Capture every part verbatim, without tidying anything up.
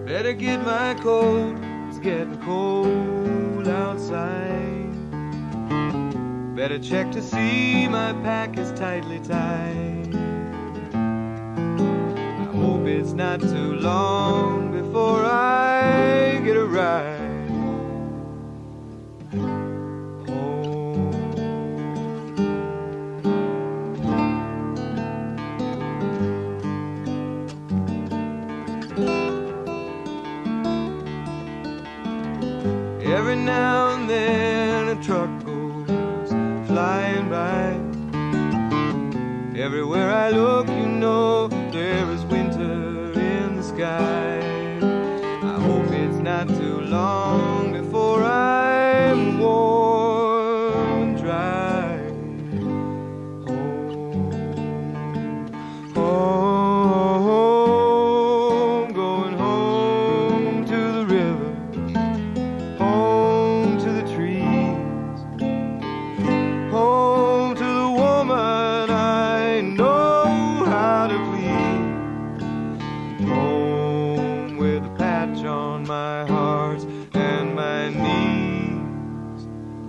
Better get my coat, it's getting cold outside. Better check to see my pack is tightly tied. I hope it's not too long before I get a ride Every now and then a truck goes flying by. Everywhere I look, you know, there is winter in the sky. I hope it's not too long before I'm warm and dry. Home, home, going home to the river. Home to the trees, home to the woman I know how to please, home with a patch on my heart and my knees.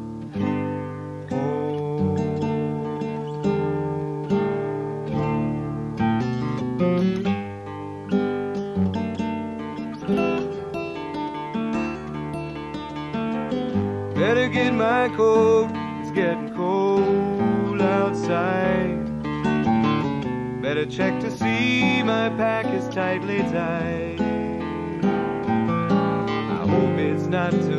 Better get my coat, it's getting cold outside. Better check to see my pack is tightly tied. I hope it's not too